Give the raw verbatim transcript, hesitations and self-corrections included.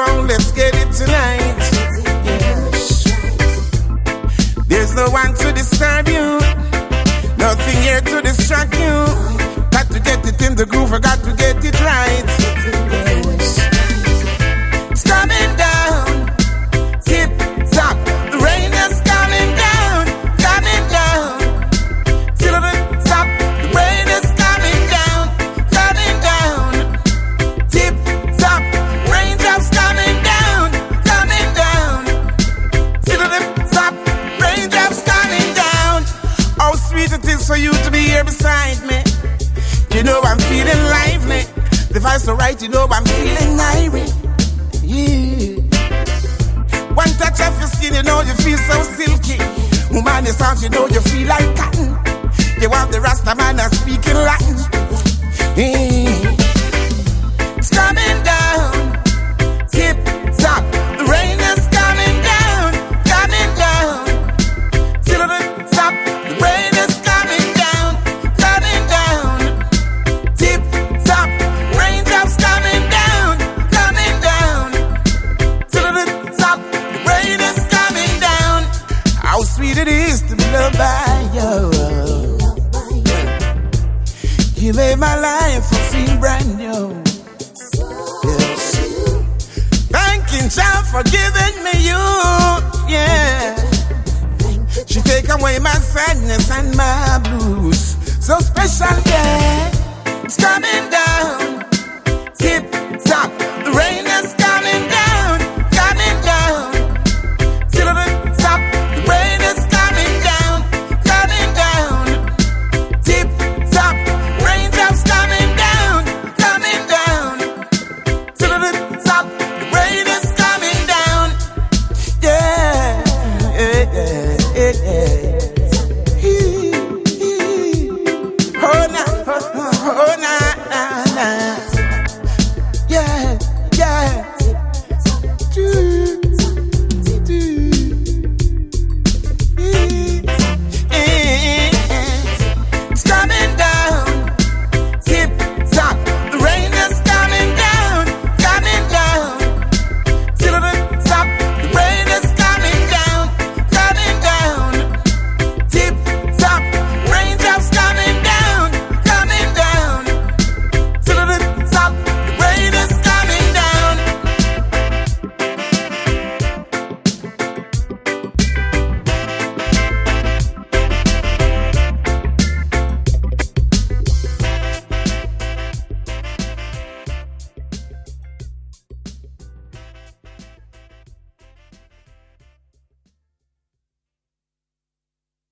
on, let's get it tonight. There's no one to disturb you, nothing here to distract you. Got to get it in the groove, I got to get it right. It's coming down, tip top. The rain is coming down, coming down. Till the top, the rain is coming down, coming down. Tip top, raindrops coming down, coming down. Till the top, raindrops coming down. How sweet it is for you to be here beside me. You know I'm feeling lively. The vibe's so right, you know I'm feeling irate. Yeah. One touch of your skin, you know you feel so silky. Woman, is soft, you know you feel like cotton. You want the Rasta man that's speaking Latin. Yeah. It's coming down, tip top. The rain is coming down, coming down. Till the top, the rain is coming down, coming down. Tip top, raindrops coming down, coming down. Till the top, the rain is coming down. How sweet it is to be loved by you. You made my life feel brand new. Yes. Thanking Jah for giving me you. Yeah. She take away my sadness and my blues. So special, yeah. It's coming down, tip top.